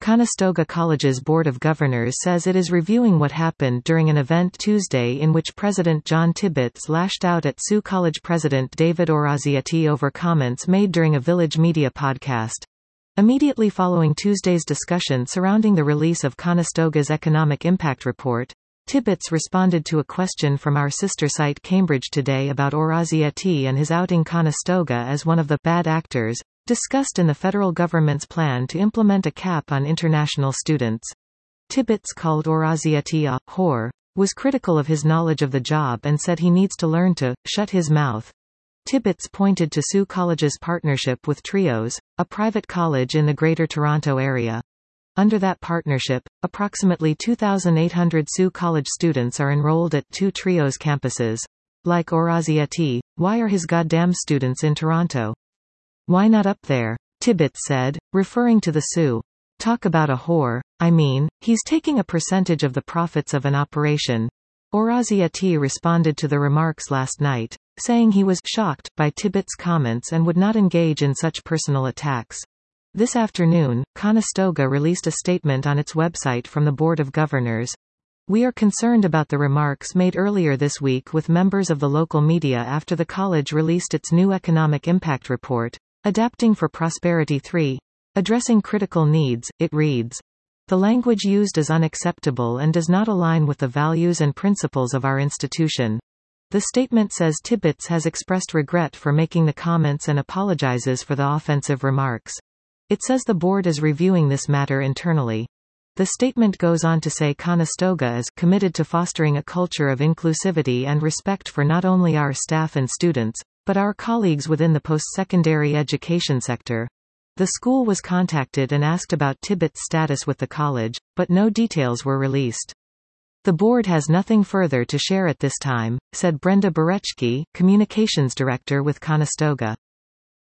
Conestoga College's Board of Governors says it is reviewing what happened during an event Tuesday in which President John Tibbetts lashed out at Sault College President David Orazietti over comments made during a Village Media podcast. Immediately following Tuesday's discussion surrounding the release of Conestoga's Economic Impact Report, Tibbetts responded to a question from our sister site Cambridge Today about Orazietti and his outing Conestoga as one of the bad actors discussed in the federal government's plan to implement a cap on international students. Tibbetts called Orazietti a whore, was critical of his knowledge of the job and said he needs to learn to shut his mouth. Tibbetts pointed to Sault College's partnership with Trios, a private college in the Greater Toronto Area. Under that partnership, approximately 2,800 Sault College students are enrolled at 2 Trios campuses. Like Orazietti, why are his goddamn students in Toronto? Why not up there? Tibbetts said, referring to the Sault. Talk about a whore, I mean, he's taking a percentage of the profits of an operation. Orazietti responded to the remarks last night, saying he was shocked by Tibbetts' comments and would not engage in such personal attacks. This afternoon, Conestoga released a statement on its website from the Board of Governors. We are concerned about the remarks made earlier this week with members of the local media after the college released its new Economic Impact Report, Adapting for Prosperity 3. Addressing critical needs, it reads. The language used is unacceptable and does not align with the values and principles of our institution. The statement says Tibbetts has expressed regret for making the comments and apologizes for the offensive remarks. It says the board is reviewing this matter internally. The statement goes on to say Conestoga is committed to fostering a culture of inclusivity and respect for not only our staff and students, but our colleagues within the post-secondary education sector. The school was contacted and asked about Tibbetts' status with the college, but no details were released. The board has nothing further to share at this time, said Brenda Berechki, communications director with Conestoga.